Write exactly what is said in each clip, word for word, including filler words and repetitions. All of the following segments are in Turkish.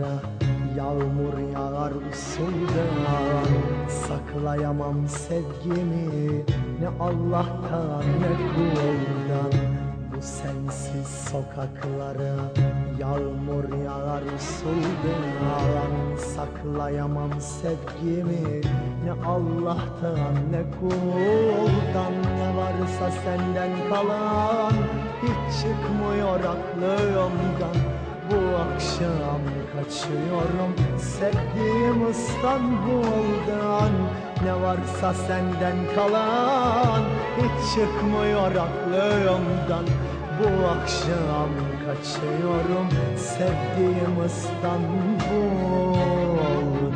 sokaklara yağmur yağar usuldan. Saklayamam sevgimi ne Allah'tan ne kuldan. Bu sensiz sokaklara yağmur yağar usuldan. Saklayamam sevgimi ne Allah'tan ne kuldan. Ne varsa senden kalan hiç çıkmıyor aklımdan. Bu akşam kaçıyorum sevdiğim İstanbul'dan. Ne varsa senden kalan hiç çıkmıyor aklımdan. Bu akşam kaçıyorum sevdiğim İstanbul'dan.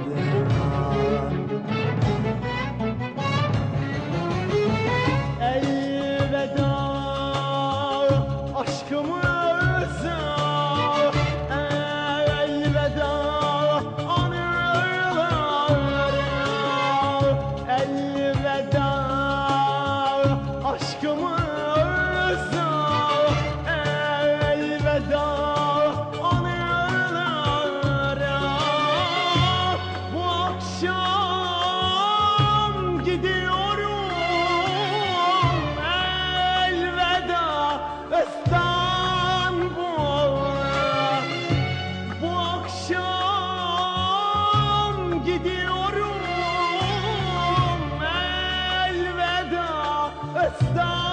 Elveda aşkımı özler, elveda anılar, elveda aşkımı özler, elveda anılar. Bu akşam gidiyorum, elveda İstanbul. Bu akşam gidiyorum, elveda İstanbul.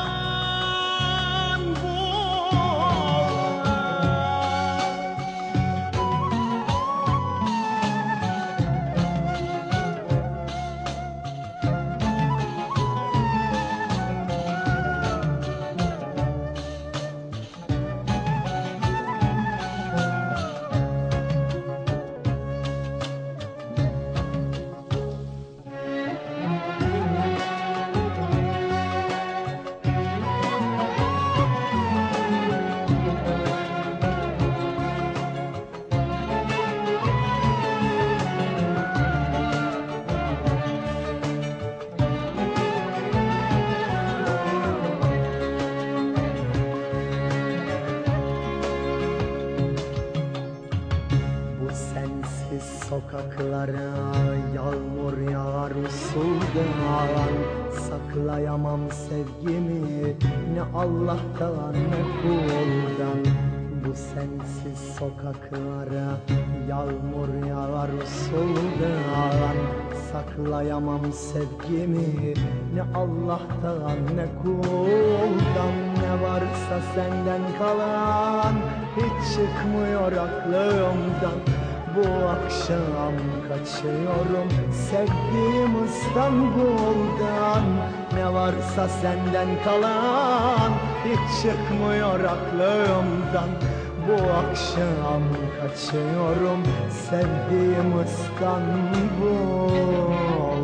Sensiz sokaklara yağmur yağar usuldan. Saklayamam sevgimi ne Allah'tan ne kuldan. Bu sensiz sokaklara yağmur yağar usuldan. Saklayamam sevgimi ne Allah'tan ne kuldan. Ne varsa senden kalan hiç çıkmıyor aklımdan. Bu akşam kaçıyorum sevdiğim İstanbul'dan. Ne varsa senden kalan hiç çıkmıyor aklımdan. Bu akşam kaçıyorum sevdiğim İstanbul.